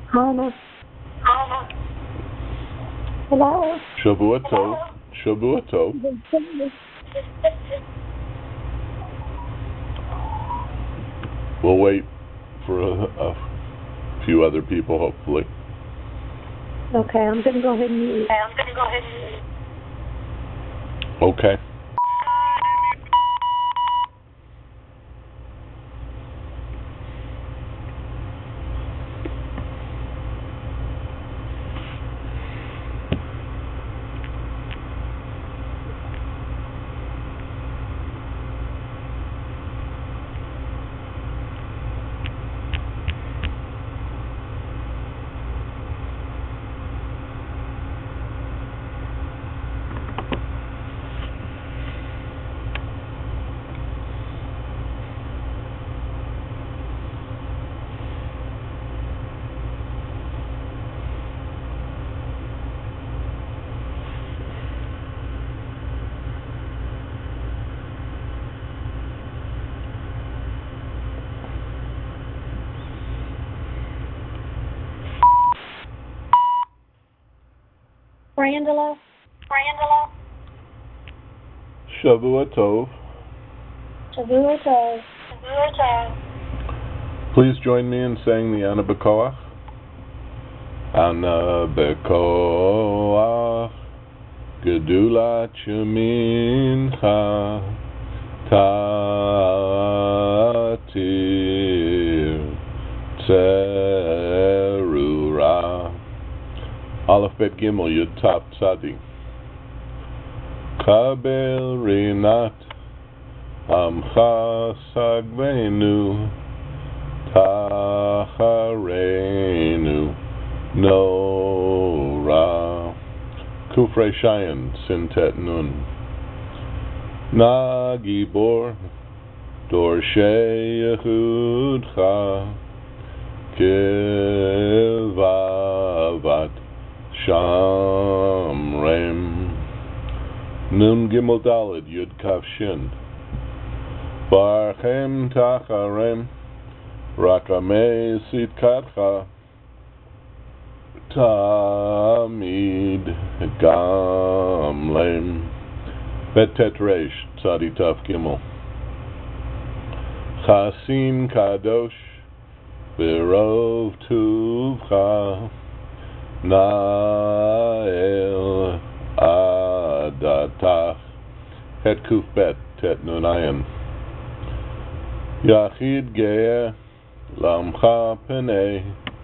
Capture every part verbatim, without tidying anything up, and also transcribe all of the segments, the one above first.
Hello. Hello. Shavua Tov. Shavua Tov. We'll wait for a, a few other people, hopefully. Okay, I'm going to go ahead and mute. Okay, I'm going to go ahead and mute. Okay. Brandela. Brandela. Shavua Tov. Shavua Tov. Shavua Tov. Please join me in saying the Ana B'Koach. Ana B'Koach Gedulat Shemincha Tatir Tzerura Aleph Bet Gimel Yud Tav Tzadi Kabel Rinat Amcha Sagvenu Tacharenu Nora Kufrei Shayin Sintet Nun Nagibor Dorshei Yehudcha Kivavat Shamrem Nun Gimel Daled Yud Kav Shin Barchem Tacharem Rakamei Sitkatcha Tamid Gamlem Bet Tetresh Tzadi Tav Gimel Chasim Kadosh Virov Tuvcha Nael Adatach Het Kuf Bet Tet Nunayan Yachid Ge'eh Lamcha Penei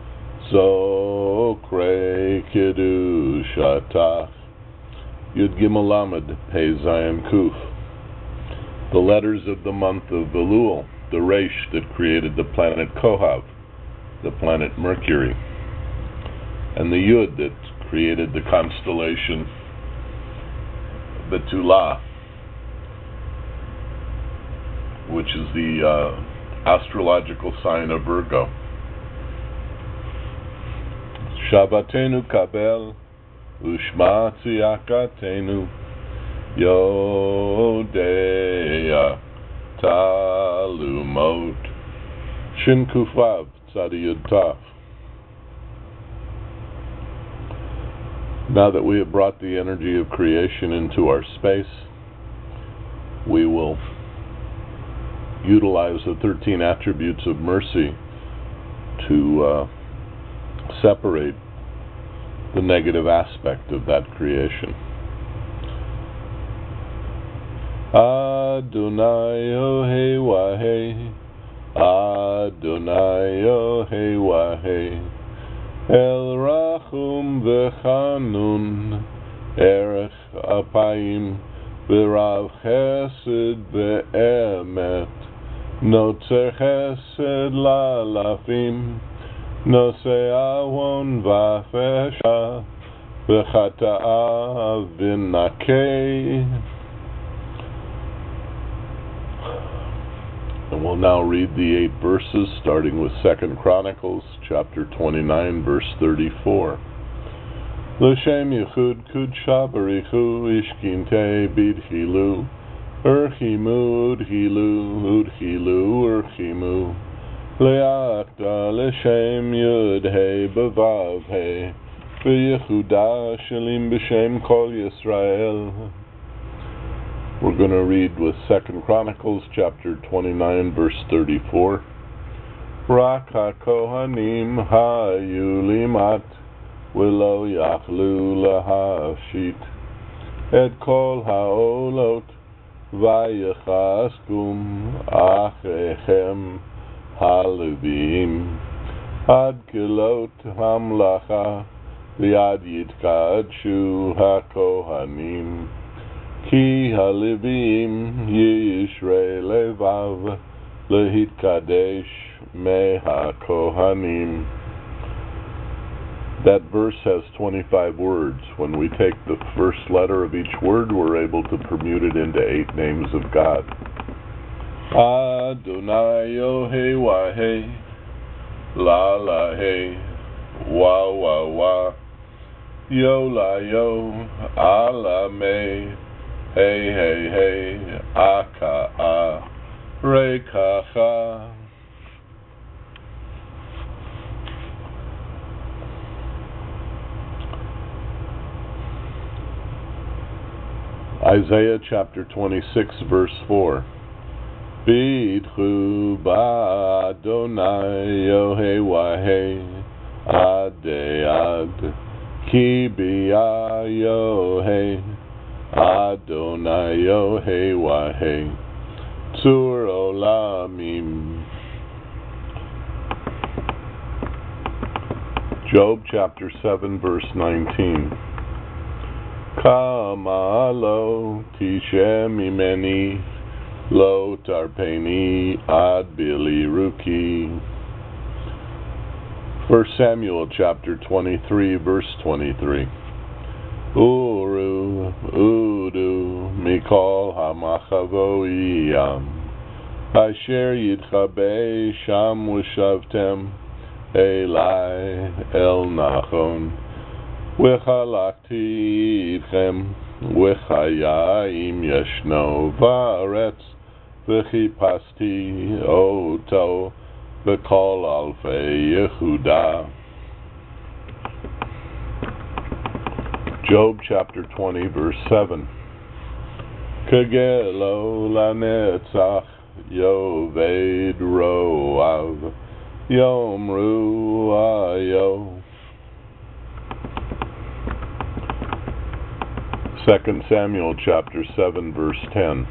Zokre Kiddushatach Yud Gimel Lamed Pei Zayin Kuf. The letters of the month of Elul, the Resh that created the planet Kohav, the planet Mercury, and the Yud that created the constellation Betula, which is the uh, astrological sign of Virgo. Shabbatenu kabel ushma tziyakatenu Yodea talumot Shin Kufav Tzadi Yud Tav. Now that we have brought the energy of creation into our space, we will utilize the thirteen attributes of mercy to uh, separate the negative aspect of that creation. Adonai Yohei Wahei Adonai Yohei Wahei El Rachum V'Chanun Erech Apayim V'Rav Chesed V'Emet Notzer Chesed Lalafim Nosei Avon V'Afesha V'Chata'a V'Nakei. And we'll now read the eight verses, starting with Second Chronicles, chapter twenty-nine, verse thirty-four. L'shem yichud kudsha barichu ishkinte bidhilu urchimu udhilu udhilu urchimu Le'achta l'shem yud hey b'vav hey v'yechuda shalim b'shem kol Yisrael. We're going to read with Second Chronicles chapter twenty-nine verse thirty-four. Rak ha-kohanim hayu limat v'lo yachlu lahashit et kol ha'olot vayechaskum achechem halevim ad kilot hamlacha v'ad yitkadshu ha-kohanim ki halevim yishrei levav lehitkadesh me ha-kohanim. That verse has twenty-five words. When we take the first letter of each word, we're able to permute it into eight names of God. Adonai Yohei Wahei La La Hei Wa Wa Wa Yo La Yo Ala Me Hey Hey Hey Aka A Re Ka Cha. Isaiah chapter twenty-six verse four. Bidchu ba'Adonai Yohei Wahei Adei Ad Ki bi'a Yohei Adonai Yohei Wahei Tzur Olamim. Job chapter seven verse nineteen. Kama lo tishe mimeni lo tarpeni ad bili ruki. First Samuel chapter twenty-three verse twenty-three. Uru udu mikol hamachavoiyam asher yitchabe sham ushavtem elai el nachon V'chalakti itchem v'chayim yeshno v'aretz v'chipasti oto v'kol alfei Yehuda. Job chapter twenty verse seven. Kegelo lanetzach yoved roav yomru ayo. Second Samuel chapter seven verse ten.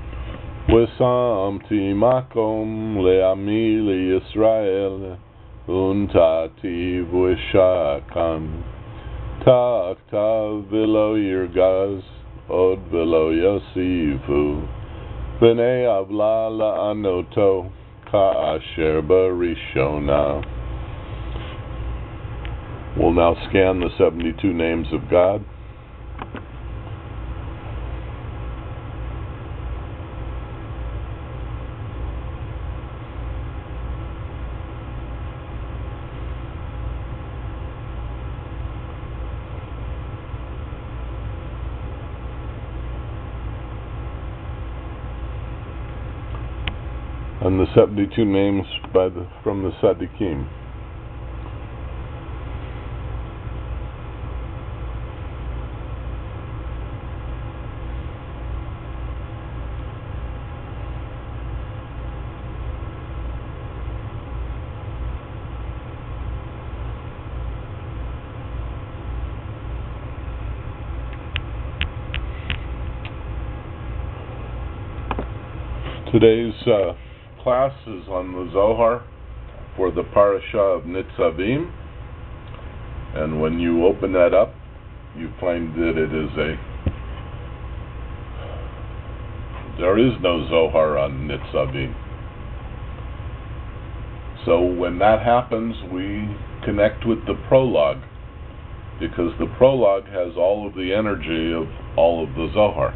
V'samti makom le'ami le'Yisrael untati v'shakan taktav v'lo yirgaz od v'lo yosifu v'nei avla la'anoto ka'asher barishona. We'll now scan the seventy-two names of God. And the seventy-two names by the from the Tzaddikim. Today's uh, class is on the Zohar for the parasha of Nitzavim, and when you open that up, you find that it is a there is no Zohar on Nitzavim. So when that happens, we connect with the prologue, because the prologue has all of the energy of all of the Zohar.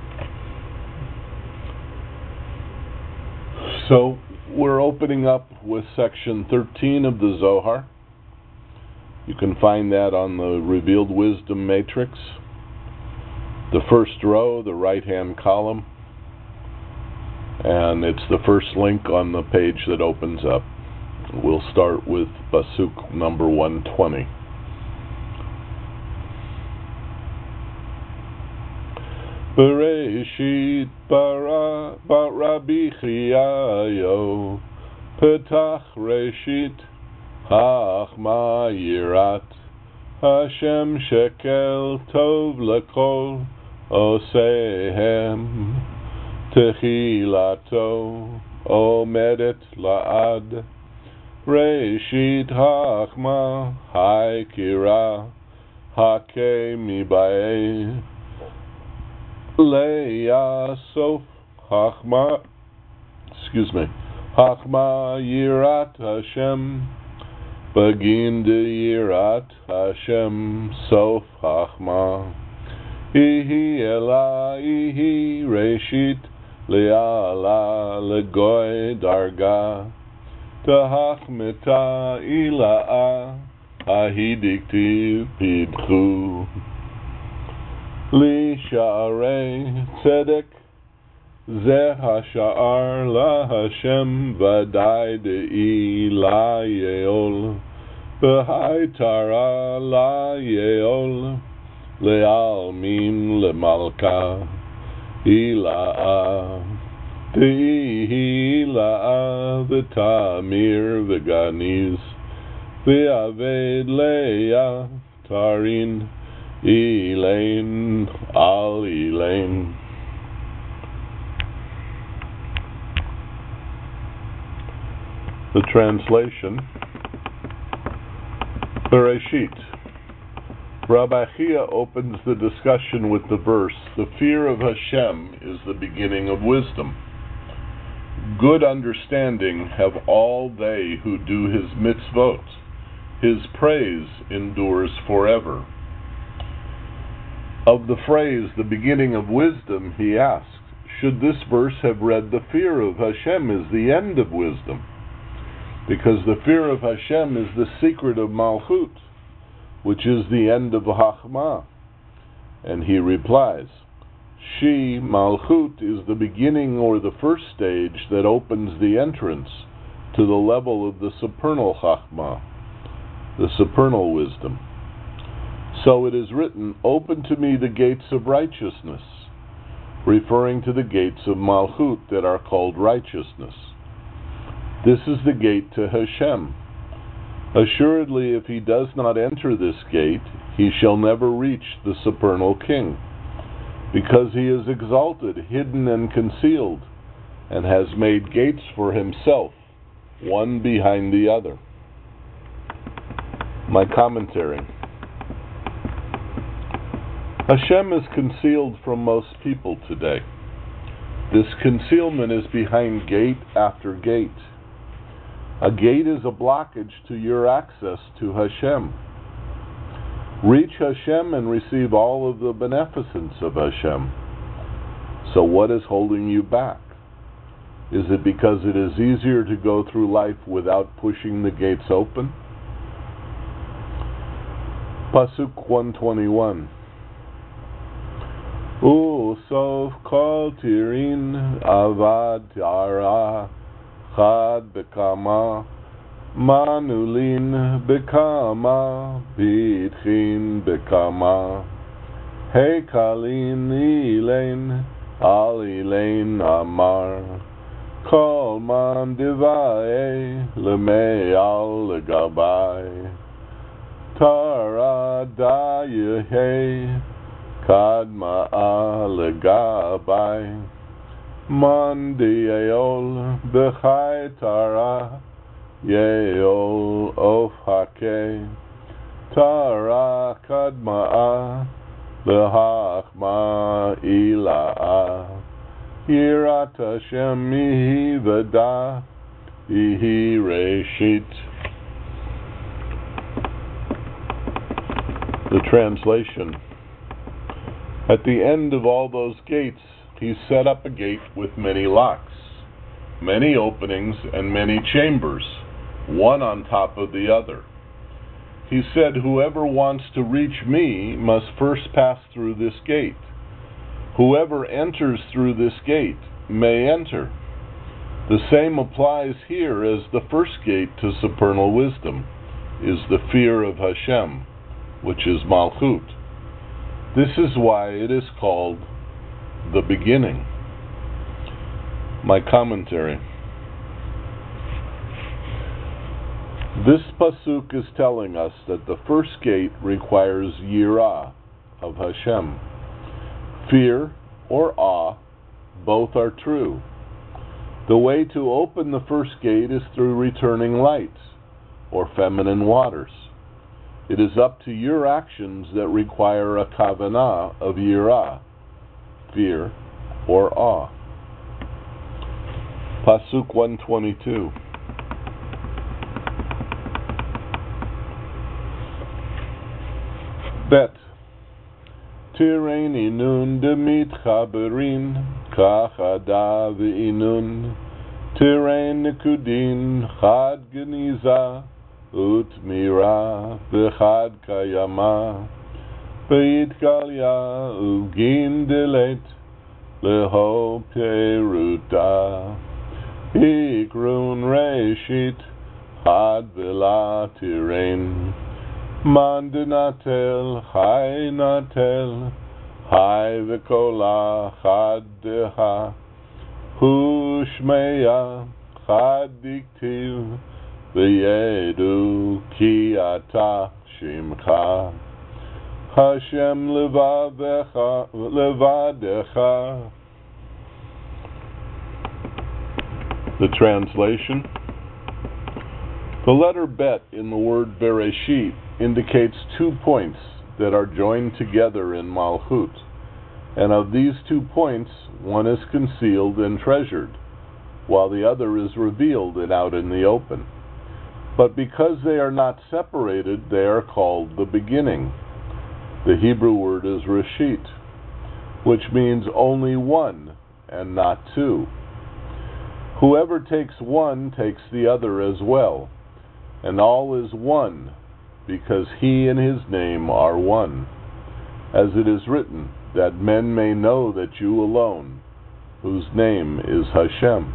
So we're opening up with section thirteen of the Zohar. You can find that on the Revealed Wisdom Matrix. The first row, the right-hand column, and it's the first link on the page that opens up. We'll start with Pasuk number one twenty. Bereshit bara Rabbi Chiyayo Petach Reshit Hachma Yirat Hashem Shekel Tov Lekol Osehem Techilato Omedet Laad Reshit Hachma Haikira Hake Mibae Leia Sof Hachma, excuse me, Hachma Yirat Hashem, Begin de Yirat Hashem, Sof Hachma, Ihi Ela Ihi Reshit, Leala Legoy Darga, Tahachmeta Ila'a, Ahidikti Pidchu. Li Sha'arei Tzedek Ze HaSha'ar La Hashem Vadai De'i La Yeol B'hai Tara La Yeol Le'almin Le'malka Ila'a De'i Ila'a V'tamir V'ganiz V'aved Le'a Tarin Elaine, Al Elaine. The translation. Bereshit. Rabbi Chia opens the discussion with the verse, "The fear of Hashem is the beginning of wisdom. Good understanding have all they who do His mitzvot. His praise endures forever." Of the phrase, "the beginning of wisdom," he asks, should this verse have read, "The fear of Hashem is the end of wisdom"? Because the fear of Hashem is the secret of Malchut, which is the end of Chachma. And he replies, she, Malchut, is the beginning or the first stage that opens the entrance to the level of the supernal Chachma, the supernal wisdom. So it is written, "Open to me the gates of righteousness," referring to the gates of Malchut that are called righteousness. This is the gate to Hashem. Assuredly, if he does not enter this gate, he shall never reach the supernal King, because he is exalted, hidden, and concealed, and has made gates for himself, one behind the other. My commentary. Hashem is concealed from most people today. This concealment is behind gate after gate. A gate is a blockage to your access to Hashem. Reach Hashem and receive all of the beneficence of Hashem. So what is holding you back? Is it because it is easier to go through life without pushing the gates open? Pasuk one twenty-one. Usof kol tirin avad ara chad bekama manulin bekama bidchin bekama hekalin ilain al ilain amar kol man divae lemei al legabai tara dayehe Kadma Alegabai Mandi Eol Bechai Tara Yeol Ofhake Tara Kadma Lehachma Ila'a Yirat Hashem Mihi Veda Ihi Reshit. The translation. At the end of all those gates, he set up a gate with many locks, many openings, and many chambers, one on top of the other. He said, "Whoever wants to reach me must first pass through this gate. Whoever enters through this gate may enter." The same applies here as the first gate to supernal wisdom is the fear of Hashem, which is Malchut. This is why it is called the beginning. My commentary. This pasuk is telling us that the first gate requires yirah of Hashem. Fear or awe, both are true. The way to open the first gate is through returning light, or feminine waters. It is up to your actions that require a kavanah of yirah, fear or awe. Pasuk one twenty-two. Bet. Tirein inun demit chaberin, kach ada v'inun. Tirein nekudin, chad geniza, ut mira, v'chad kayama. Beit kalya, ugin delet, leho peruta. Ikrun reishit, had v'la tirein. Mandinatel, Hai Natel, Hai Vikola, Chad Deha, Hushmeya, Chad Diktiv, V'yedu Ki Ata Shimcha, Hashem Levadecha, Levadecha. The translation. The letter Bet in the word Bereshit indicates two points that are joined together in Malchut, and of these two points, one is concealed and treasured, while the other is revealed and out in the open. But because they are not separated, they are called the beginning. The Hebrew word is Reshit, which means only one and not two. Whoever takes one takes the other as well, and all is one, because he and his name are one, as it is written, that men may know that you alone, whose name is Hashem.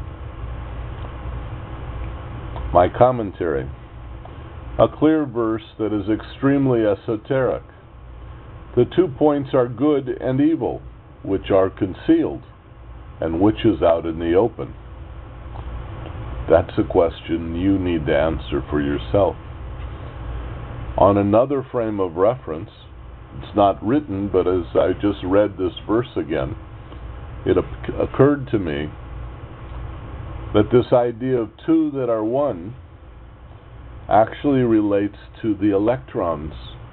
My commentary. A clear verse that is extremely esoteric. The two points are good and evil, which are concealed, and which is out in the open. That's a question you need to answer for yourself. On another frame of reference, it's not written, but as I just read this verse again, it occurred to me that this idea of two that are one actually relates to the electrons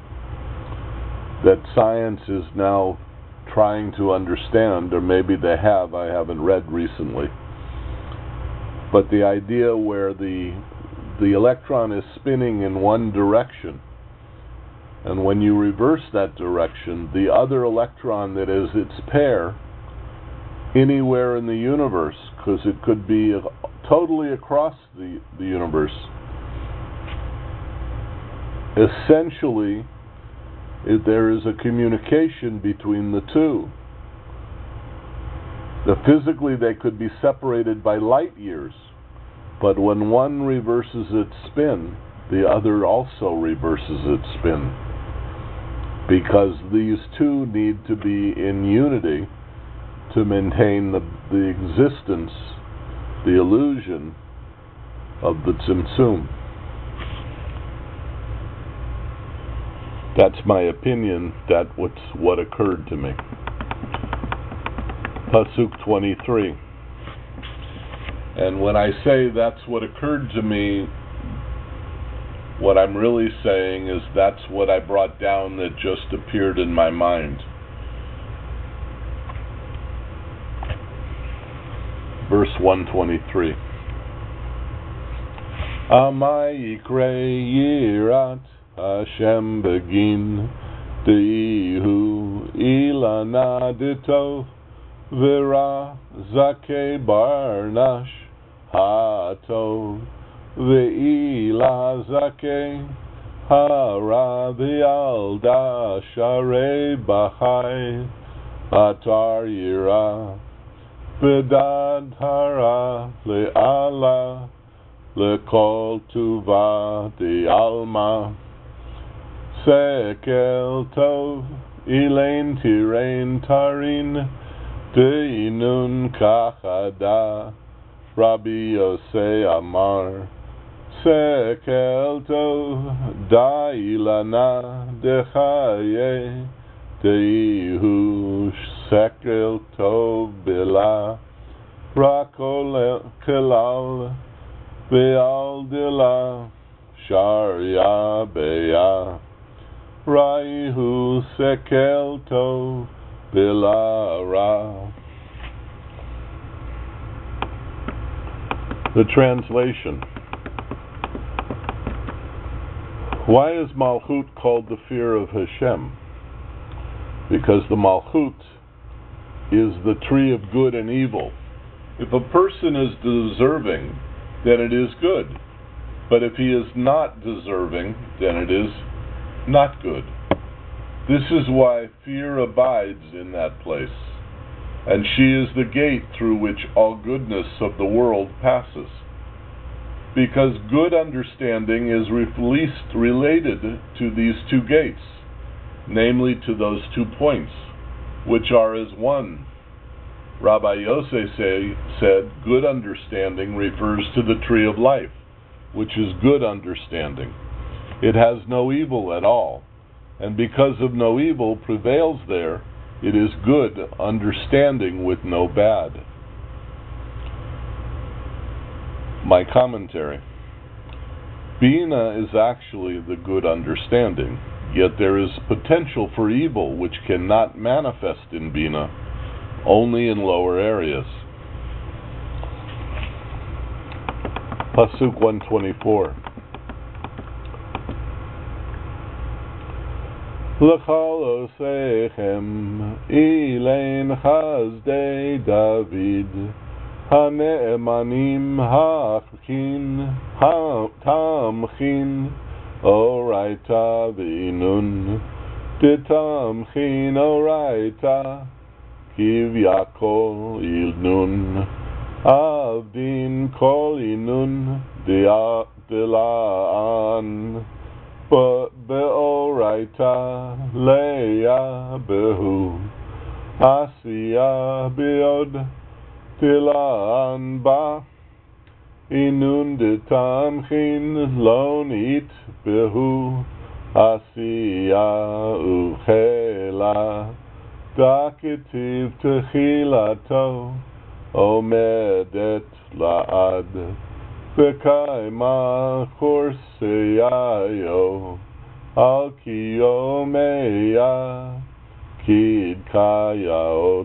that science is now trying to understand, or maybe they have, I haven't read recently. But the idea where the the electron is spinning in one direction, and when you reverse that direction, the other electron that is its pair, anywhere in the universe, because it could be totally across the, the universe, essentially it, there is a communication between the two. The, physically they could be separated by light years, but when one reverses its spin, the other also reverses its spin, because these two need to be in unity to maintain the, the existence, the illusion of the Tzimtzum. That's my opinion. That's what's what occurred to me. Pasuk twenty-three. And when I say that's what occurred to me, what I'm really saying is that's what I brought down that just appeared in my mind. Verse one twenty-three. Amai yikre yirat Hashem begin Deihu ilana ditov Vira zake barnash hatov ve'ila zake hara v'yalda sharei b'chai atar yira V'dad hara le'ala le'kol tuva de'alma Sekel tov ilain tirain tarin de'inun kachada Rabbi Yosei Amar Sekel tov da'ilana dechaye de'ihu sekel tov bila rakol kelal ve'al dila sharya beya raihu sekel tov bila ra. The translation. Why is Malchut called the fear of Hashem? Because the Malchut is the tree of good and evil. If a person is deserving, then it is good. But if he is not deserving, then it is not good. This is why fear abides in that place. And she is the gate through which all goodness of the world passes. Because good understanding is least related to these two gates, namely to those two points, which are as one. Rabbi Yosei say, said, good understanding refers to the tree of life, which is good understanding. It has no evil at all, and because of no evil prevails there, it is good understanding with no bad. My commentary. Bina is actually the good understanding, yet there is potential for evil which cannot manifest in Bina, only in lower areas. Pasuk one twenty-four. L'chal osechem ilain chazdei David hane'emanim ha'achin ha'tamchin oraita v'inun titamchin oraita kivyakol ilnun avdin kol inun dilaan Be'oraita leya behu asiya beod tilan ba inun detamchin lonit behu asiya uchela daketiv techilato omedet laad V'kaima chorseyayo al kiyomeya kid kayaot.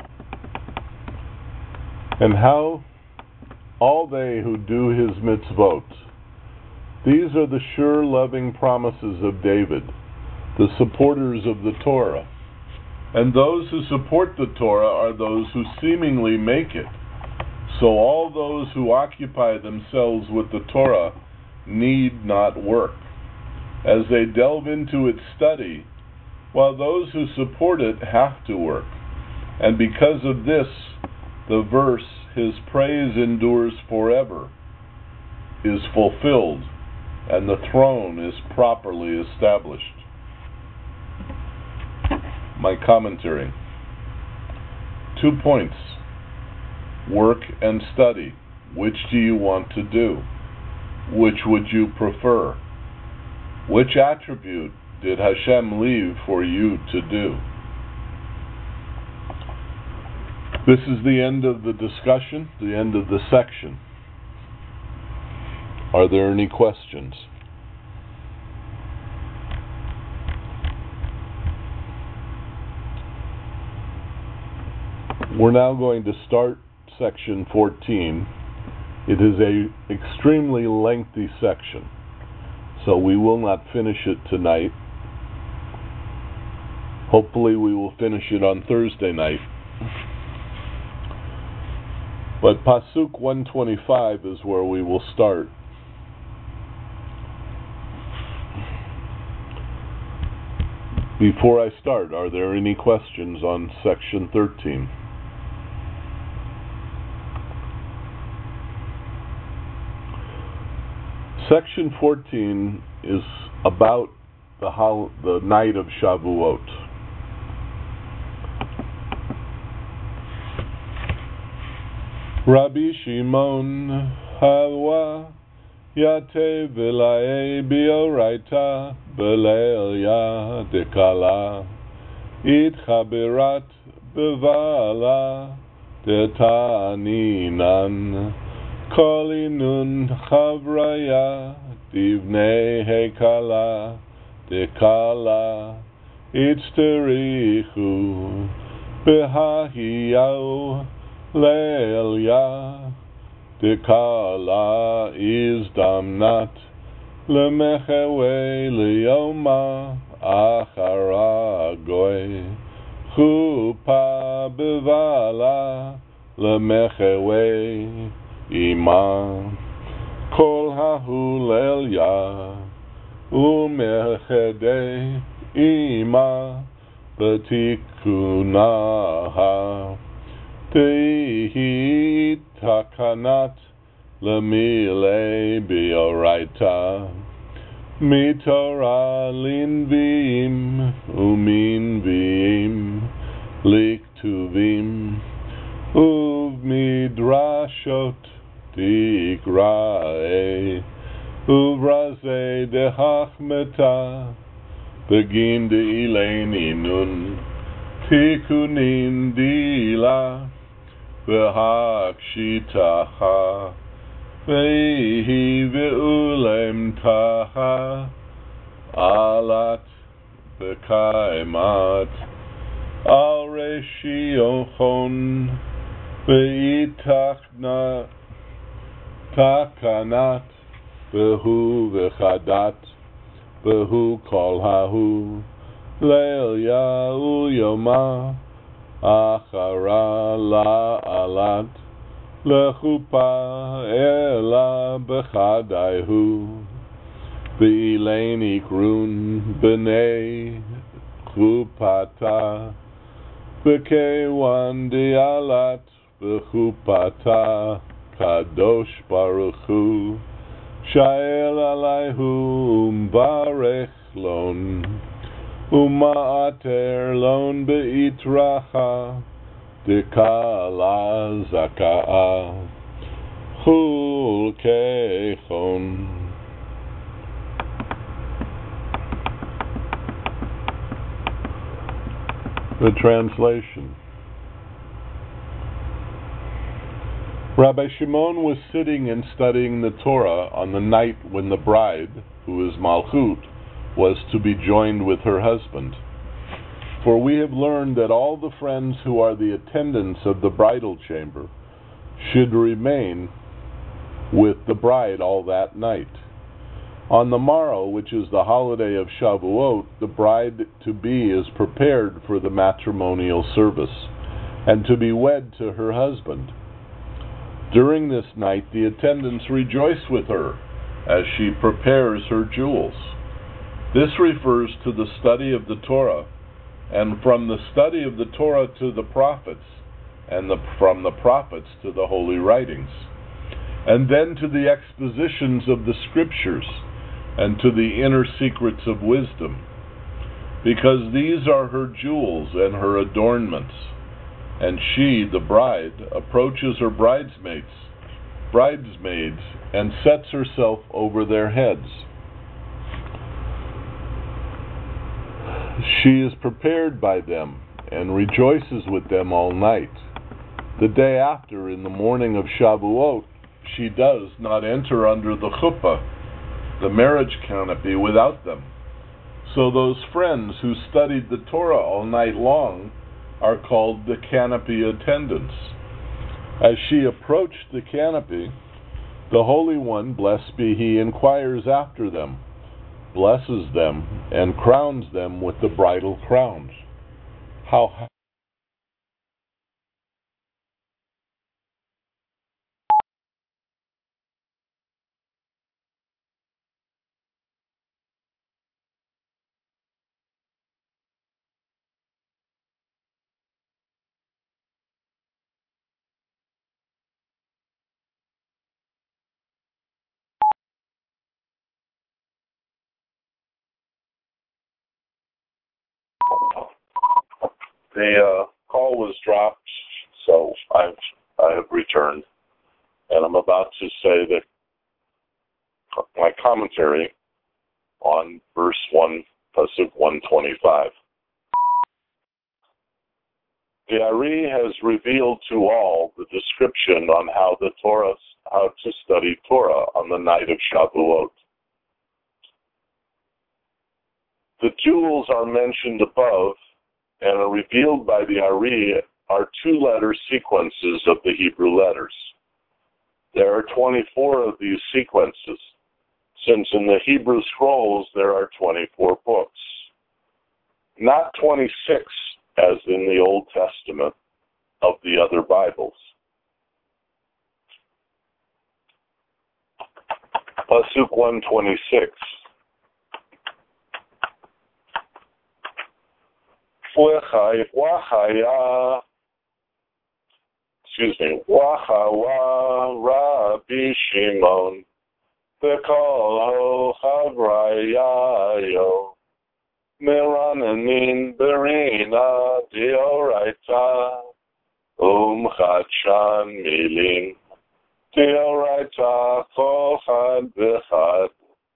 And how all they who do his mitzvot. These are the sure loving promises of David, the supporters of the Torah. And those who support the Torah are those who seemingly make it. So all those who occupy themselves with the Torah need not work, as they delve into its study, while those who support it have to work. And because of this, the verse, his praise endures forever, is fulfilled, and the throne is properly established. My commentary. Two points. Work and study. Which do you want to do? Which would you prefer? Which attribute did Hashem leave for you to do? This is the end of the discussion, the end of the section. Are there any questions? We're now going to start section fourteen. It is an extremely lengthy section, so we will not finish it tonight. Hopefully we will finish it on Thursday night. But Pasuk one twenty-five is where we will start. Before I start, are there any questions on section thirteen? Section fourteen is about the, hol- the night of Shavuot. Rabbi Shimon Halwa Yate Vilae Bioraita Belelia Dekala Itchaberat Bevala Detaninan Kolinun Chavraya Divne Hekala Dekala Itzterichu Behahiyau Leelia Dekala is damnat Lemechewe Leoma Achara Goy Chupa Bevala Lemechewe Ima Kol Hahu Leelia Umechede Ima Betikunaha Tehi takanat lemile bioraita mitora linvim uminvim liktuvim uvmidrashot tikrae uvraze dehachmeta begin de ileni nun tikunin dila V'hakshitacha V'hi v'ulem taha Alat v'kaimat Al reshiochon V'itachna Takanat V'hu v'chadat V'hu kol hahu Leil ya'u yoma Achara la alat lechupa ela bechadaihu v'ileni krun b'nei chupata v'kewan dialat v'chupata kadosh baruch hu sha'el alaihu umbarech lon Uma'ater lon be'itracha Dekala zaka'a Chulkechon. The translation. Rabbi Shimon was sitting and studying the Torah on the night when the bride, who is Malchut, was to be joined with her husband. For we have learned that all the friends who are the attendants of the bridal chamber should remain with the bride all that night. On the morrow, which is the holiday of Shavuot, the bride-to-be is prepared for the matrimonial service and to be wed to her husband. During this night, the attendants rejoice with her as she prepares her jewels. This refers to the study of the Torah, and from the study of the Torah to the prophets, and the, from the prophets to the holy writings, and then to the expositions of the scriptures, and to the inner secrets of wisdom, because these are her jewels and her adornments, and she, the bride, approaches her bridesmaids, bridesmaids, and sets herself over their heads. She is prepared by them and rejoices with them all night. The day after, in the morning of Shavuot, she does not enter under the chuppah, the marriage canopy, without them. So those friends who studied the Torah all night long are called the canopy attendants. As she approached the canopy, the Holy One, blessed be He, inquires after them, blesses them, and crowns them with the bridal crowns. How The uh, call was dropped, so I've I have returned, and I'm about to say that my commentary on verse one, pasuk one twenty-five. The Ari has revealed to all the description on how the Torah, how to study Torah on the night of Shavuot. The jewels are mentioned above and are revealed by the Ari are two-letter sequences of the Hebrew letters. There are twenty-four of these sequences, since in the Hebrew scrolls there are twenty-four books. Not twenty-six, as in the Old Testament of the other Bibles. Pasuk one twenty-six. Wachaya, excuse me, Wachawa Rabbi Shimon, Bekol Havrayayo, Meranin Berina Dioraita, Um Chachan Milim, Dioraita Kochad Bechad,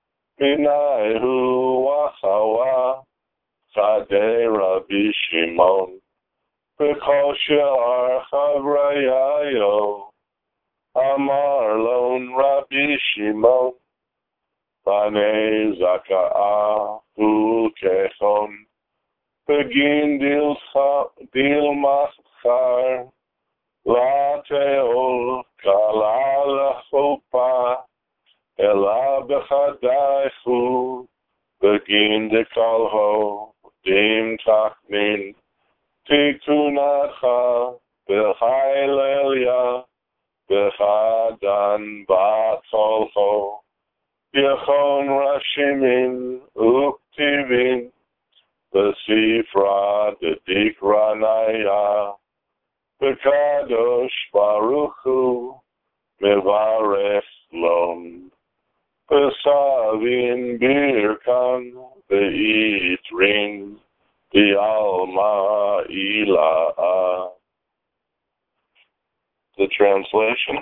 Minaihu Wachawa, Chadei Rabbi Shimon, Bekol She'ar Havrayayo, Amar Lon Rabbi Shimon, Bane Zaka'ah Ukechon, Begin Dil Machar, La Teol Kala Lachopa, Ela Bechadaichu, Begin Dekalho, Dim Tachmin, Tikunatcha, Bechailelia, Bechadan Batolcho, Yechon Rashimin, Uktivin, Besifra Dedikranaya, Bekadosh Baruchu, Mevarech Lom, Besavin Birkan, Beitrin, Bialma Ila'a. The translation.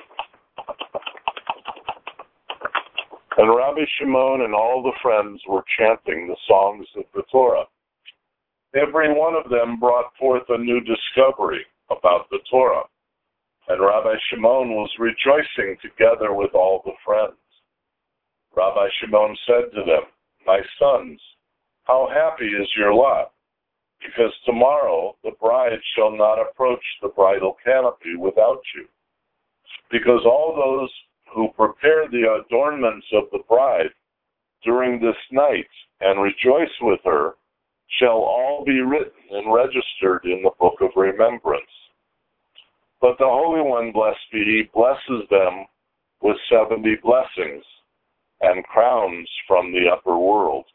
And Rabbi Shimon and all the friends were chanting the songs of the Torah. Every one of them brought forth a new discovery about the Torah, and Rabbi Shimon was rejoicing together with all the friends. Rabbi Shimon said to them, "My sons, how happy is your lot, because tomorrow the bride shall not approach the bridal canopy without you. Because all those who prepare the adornments of the bride during this night and rejoice with her shall all be written and registered in the book of remembrance. But the Holy One, blessed be He, blesses them with seventy blessings and crowns from the upper world."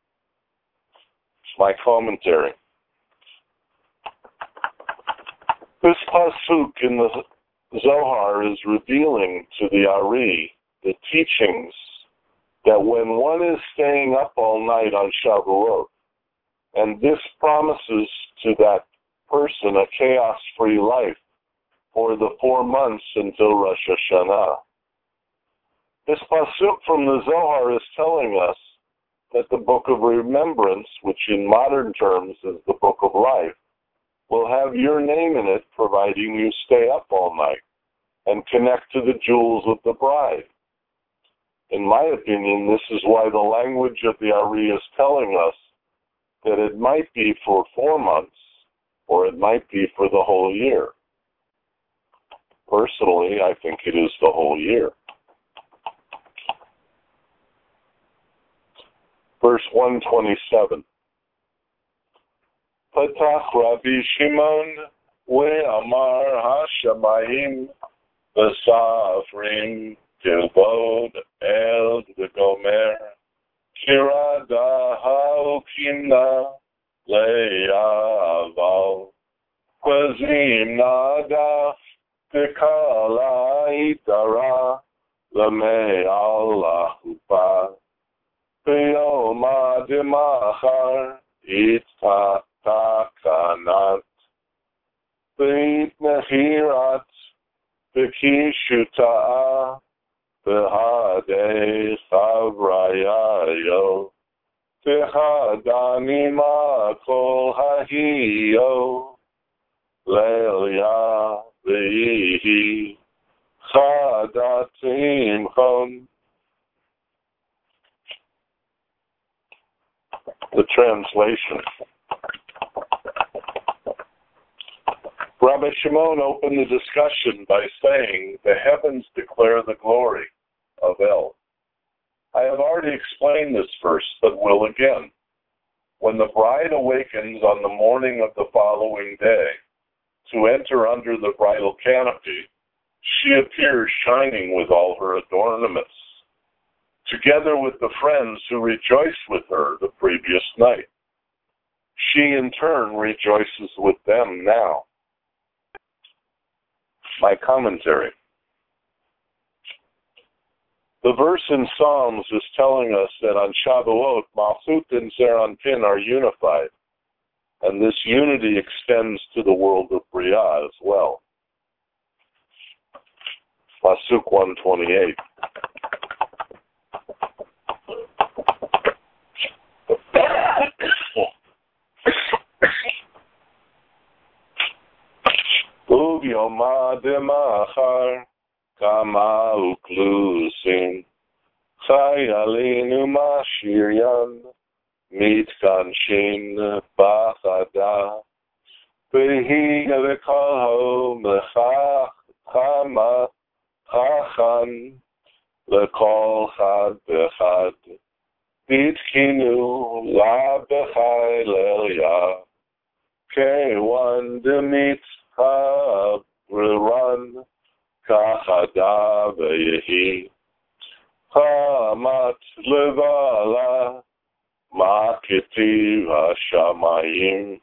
My commentary. This pasuk in the Zohar is revealing to the Ari the teachings that when one is staying up all night on Shavuot, and this promises to that person a chaos-free life for the four months until Rosh Hashanah. This pasuk from the Zohar is telling us that the Book of Remembrance, which in modern terms is the Book of Life, will have your name in it, providing you stay up all night and connect to the jewels of the bride. In my opinion, this is why the language of the Ari is telling us that it might be for four months or it might be for the whole year. Personally, I think it is the whole year. Verse one twenty-seven. Patach Rabbi Shimon ve'amar hashamayim v'safrim kilbod el v'gomer kirada ha'ukimna le'aval kwazim nadaf v'kala itara l'me'al lahupa v'yoma demachar itata Takanat Beit Nehirat, Bekishuta, Behade Chabrayayo, Behadanima Kol Hahiyo, Lelia Behi, Chadatim Chon. The translation. Rabbi Shimon opened the discussion by saying, the heavens declare the glory of El. I have already explained this verse, but will again. When the bride awakens on the morning of the following day to enter under the bridal canopy, she appears shining with all her adornments, together with the friends who rejoiced with her the previous night. She in turn rejoices with them now. My commentary. The verse in Psalms is telling us that on Shavuot, Malchut and Zeir Anpin are unified, and this unity extends to the world of Briah as well. Pasuk one twenty-eight. Uvyoma demachar kama uklusin chayalin umashiryan mitkanshin bachada vehi lekol mechach chama chachan lekol chad bechad bitkinu la bechaylelia kewan demit Run Kachada Vehi Hamat Levala Makiti Hashamayim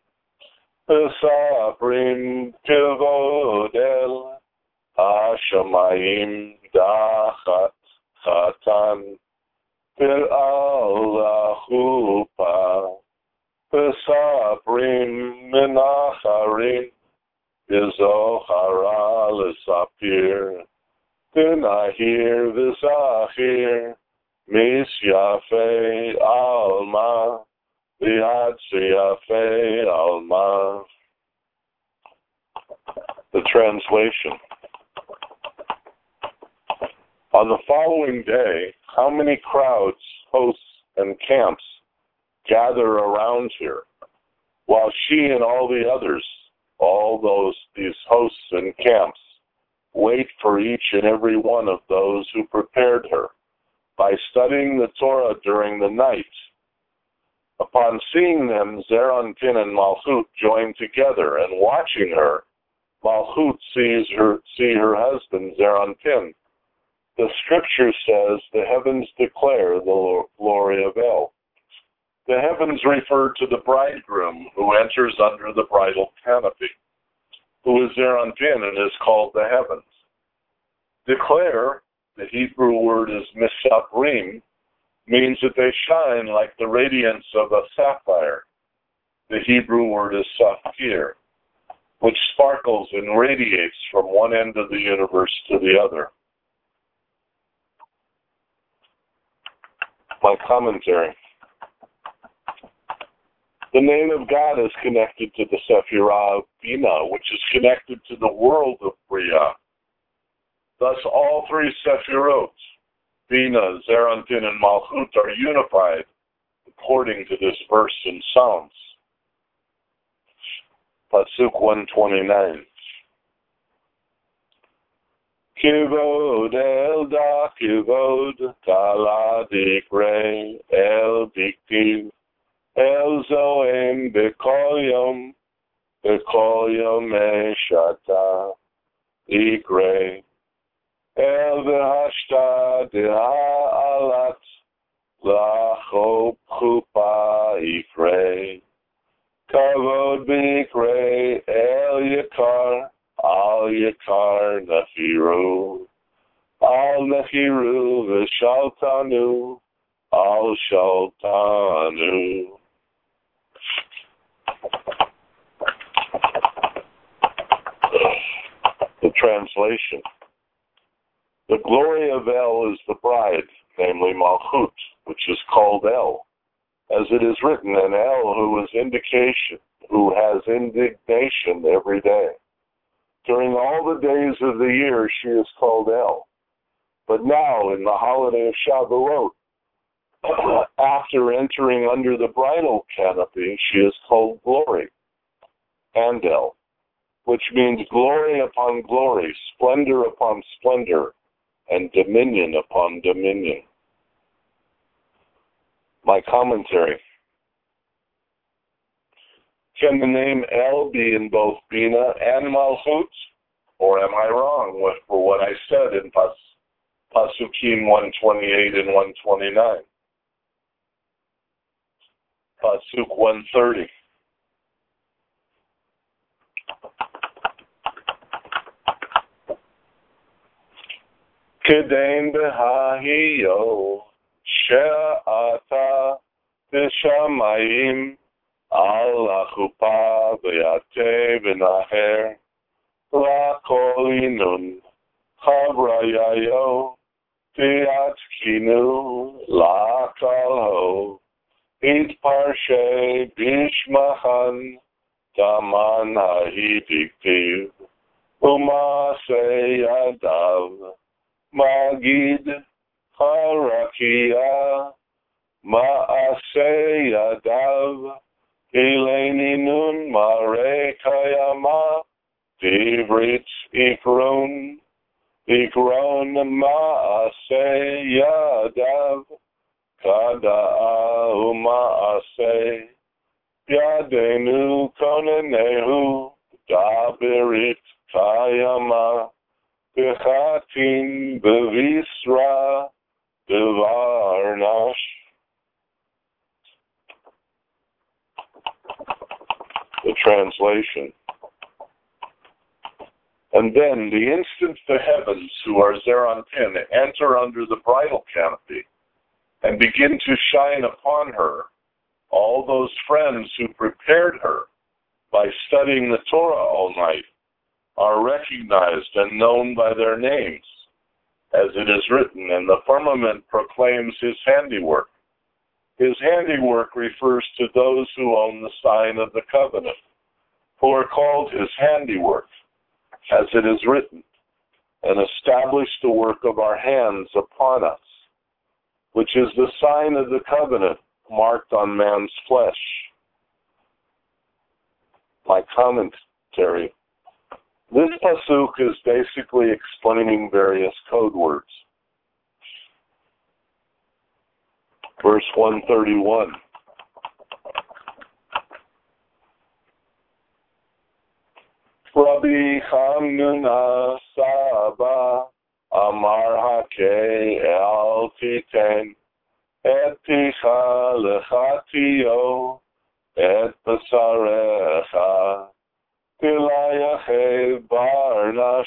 Pesabrim Kivodel Hashamayim Dachat Chatan Pil Allah Chupa Pesabrim Menacharim Zohara l'sapir, T'nahir v'zachir, Misyafe alma, V'yad seyafe alma. The translation. On the following day, how many crowds, hosts, and camps gather around here, while she and all the others, all those, these hosts and camps, wait for each and every one of those who prepared her by studying the Torah during the night. Upon seeing them, Zeir Anpin and Malchut join together, and watching her, Malchut sees her, see her husband, Zeir Anpin. The scripture says, the heavens declare the glory of El. The heavens refer to the bridegroom who enters under the bridal canopy, who is Zeir Anpin and is called the heavens. Declare, the Hebrew word is misaprim, means that they shine like the radiance of a sapphire. The Hebrew word is saphir, which sparkles and radiates from one end of the universe to the other. My commentary. The name of God is connected to the Sephirah of Bina, which is connected to the world of Briah. Thus, all three Sephirot, Bina, Zeir Anpin, and Malchut, are unified according to this verse in Psalms. Pasuk one twenty-nine. Kivod el da kivod kala dikre el diktiv El zoem bekol yom, bekol yom shata ikre. El v'hashta de'alat lachop chupa ikre. Kavod bikre el yikar, al yikar nechiru. Al nechiru v'shaltanu, al shaltanu. translation. The glory of El is the bride, namely Malchut, which is called El, as it is written, and El who is indication, who has indignation every day. During all the days of the year she is called El. But now, in the holiday of Shavuot, after entering under the bridal canopy, she is called Glory, and El, which means glory upon glory, splendor upon splendor, and dominion upon dominion. My commentary. Can the name El be in both Bina and Malchut? Or am I wrong with, for what I said in Pas, Pasukim one twenty-eight and one twenty-nine? Pasuk one thirty. Kedain behahiyo she'ata b'shamayim al achupa v'yate v'naher la'kol inun chabrayayo v'yatkinu la'kal ho itparshe bishmahan daman ha'hidiktiv u'maseh yadav Magid Harakia Ma'aseh Yadav Ileni Nun Mare Kayama Divrit Ikron Ikron Ma'aseh Yadav Kada'a Ma'aseh Yadenu Konenehu Dabirit Kayama Bechatin bevisra bevarnash. The translation. And then the instant the heavens, who are Zeranpin, enter under the bridal canopy and begin to shine upon her, all those friends who prepared her by studying the Torah all night are recognized and known by their names, as it is written, and the firmament proclaims his handiwork. His handiwork refers to those who own the sign of the covenant, who are called his handiwork, as it is written, and established the work of our hands upon us, which is the sign of the covenant marked on man's flesh. My commentary. This pasuk is basically explaining various code words. Verse one thirty-one. Rabbi Hamnuna Saba Amar Hake El Titen Et Ticha Lechatio Et Basarecha Tilayache Barnash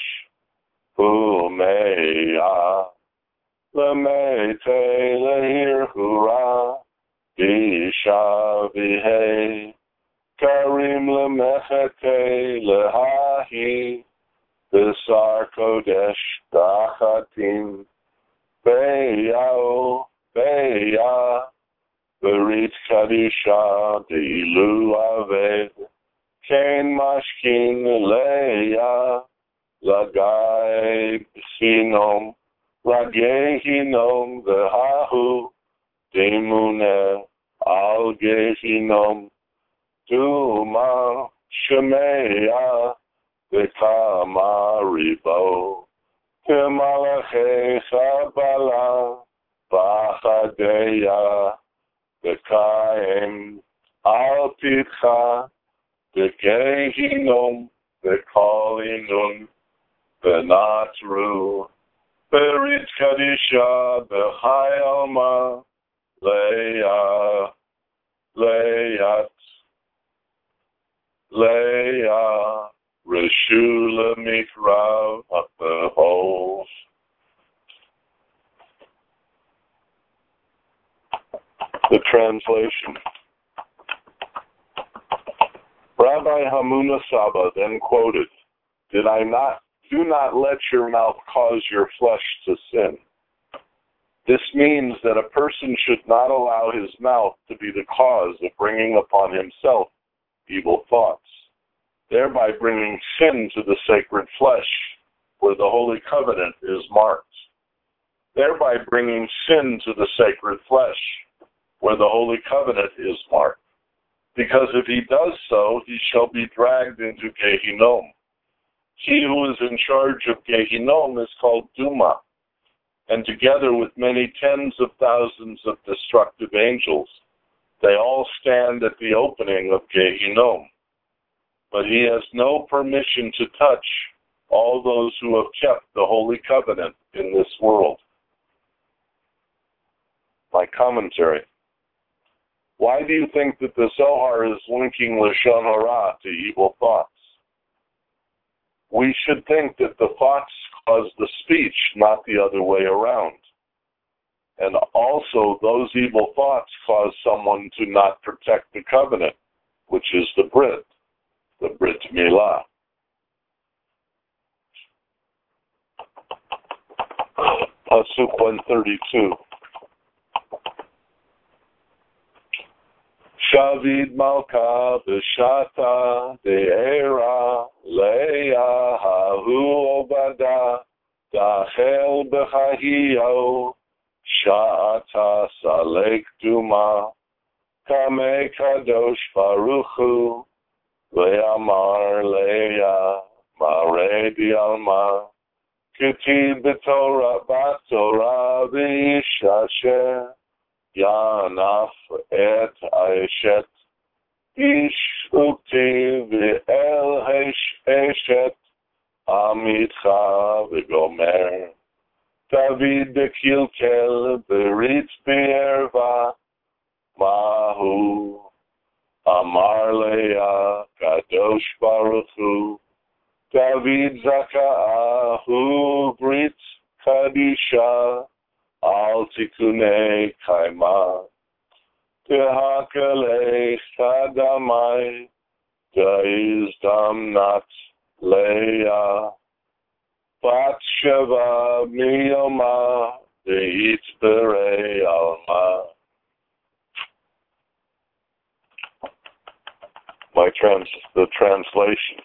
Umeya Lemete Lehir Hura Bisha Vihe Karim Lemechete Lehahi Bisar Kodesh Dachatim Beyao Beya Berit Kadisha Dilu Aved Kain Mashkin Leia Lagai Sinom Ragehinom Vehahu Demune Algehinom Duma Shemea Vekama Ribo Kemalache Sabala Bachadeya Vekaim Alpitcha V'gehinom, v'kolinum, v'natru, v'rit kadisha, v'chayalma, leya, leyat, leya, reshu lemikra, up the holes. The translation. Rabbi Hamnuna Saba then quoted, Did I not do not let your mouth cause your flesh to sin. This means that a person should not allow his mouth to be the cause of bringing upon himself evil thoughts, thereby bringing sin to the sacred flesh, where the Holy Covenant is marked. Thereby bringing sin to the sacred flesh, where the Holy Covenant is marked. Because if he does so, he shall be dragged into Gehinnom. He who is in charge of Gehinnom is called Duma, and together with many tens of thousands of destructive angels, they all stand at the opening of Gehinnom. But he has no permission to touch all those who have kept the Holy Covenant in this world. My commentary. Why do you think that the Zohar is linking Lashon Hara to evil thoughts? We should think that the thoughts cause the speech, not the other way around. And also, those evil thoughts cause someone to not protect the covenant, which is the Brit, the Brit Milah. Pasuk one thirty-two. Shavid Malka B'Shata De'era Leia Hahu Obada Dachel B'Chahio Sha'ata Salek Duma Kame Kadosh Baruchu Ve'amar Leia Mare Dialma Ketib B'Torah B'Torah V'Yishasher Yanaf et Aeshet Ish Ukti V'el Eshet Amitcha V'Gomer David Bekilkel Berit Be'erva Mahu Amar Leah Kadosh Baruch Hu David Zaka'ahu Brit Kadisha Al Tikunei Kaima Tehakele Chadamai Daiz Damnat Leah Bat Sheva Miyoma Deit Berei Alma. My trans the translation.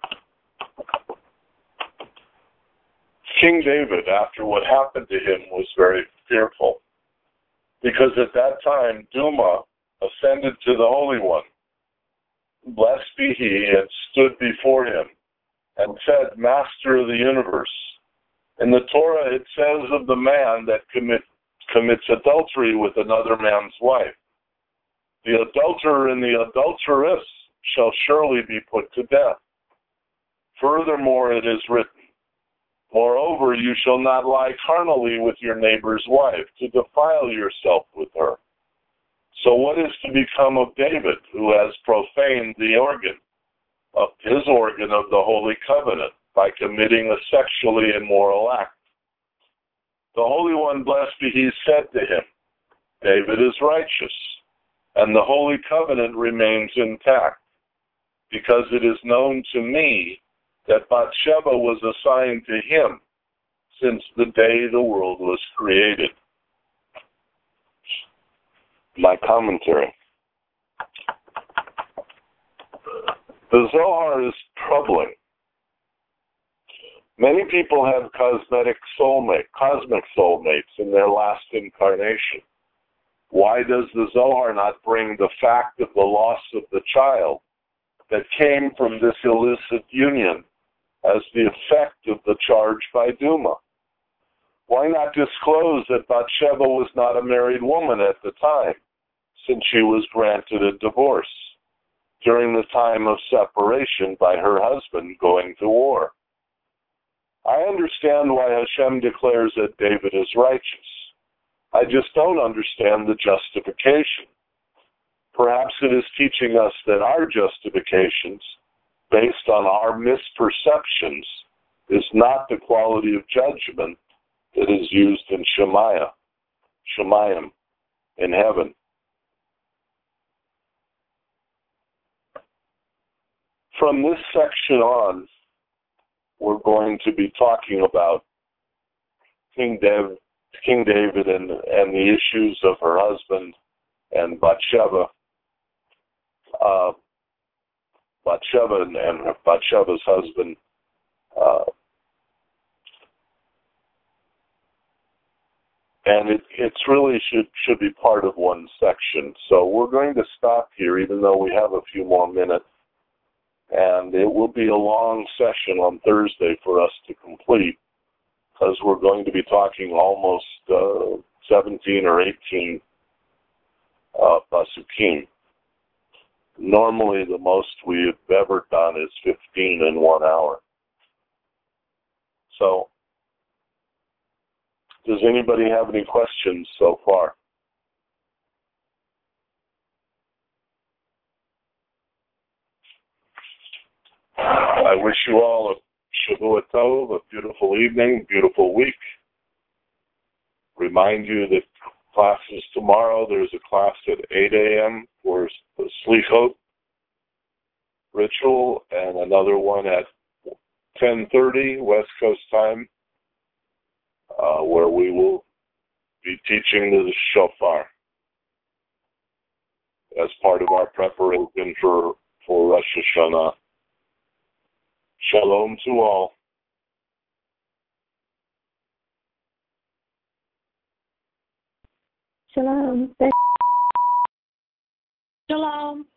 King David, after what happened to him, was very fearful, because at that time Duma ascended to the Holy One, blessed be he, and stood before him, and said, Master of the universe. In the Torah it says of the man that commit, commits adultery with another man's wife, the adulterer and the adulteress shall surely be put to death. Furthermore it is written, Moreover, you shall not lie carnally with your neighbor's wife, to defile yourself with her. So what is to become of David, who has profaned the organ of his organ of the Holy Covenant by committing a sexually immoral act? The Holy One, blessed be he, said to him, David is righteous, and the Holy Covenant remains intact, because it is known to me that Bathsheba was assigned to him since the day the world was created. My commentary. The Zohar is troubling. Many people have cosmetic soulmate, cosmic soulmates in their last incarnation. Why does the Zohar not bring the fact of the loss of the child that came from this illicit union as the effect of the charge by Duma? Why not disclose that Bathsheba was not a married woman at the time, since she was granted a divorce during the time of separation by her husband going to war? I understand why Hashem declares that David is righteous. I just don't understand the justification. Perhaps it is teaching us that our justifications, based on our misperceptions, is not the quality of judgment that is used in Shemaiah, Shemayim, in heaven. From this section on, we're going to be talking about King David, King David and, and the issues of her husband and Bathsheba. Uh, Bathsheba and, and Bathsheba's husband. Uh, and it it's really should should be part of one section. So we're going to stop here, even though we have a few more minutes. And it will be a long session on Thursday for us to complete, because we're going to be talking almost uh, seventeen or eighteen uh, pasukim. Normally, the most we've ever done is fifteen in one hour. So, does anybody have any questions so far? I wish you all a Shavua Tov, a beautiful evening, beautiful week. Remind you that classes tomorrow, there's a class at eight a.m. for the Slichot ritual, and another one at ten thirty West Coast time, uh, where we will be teaching the shofar as part of our preparation for, for Rosh Hashanah. Shalom to all. Shalom. Shalom.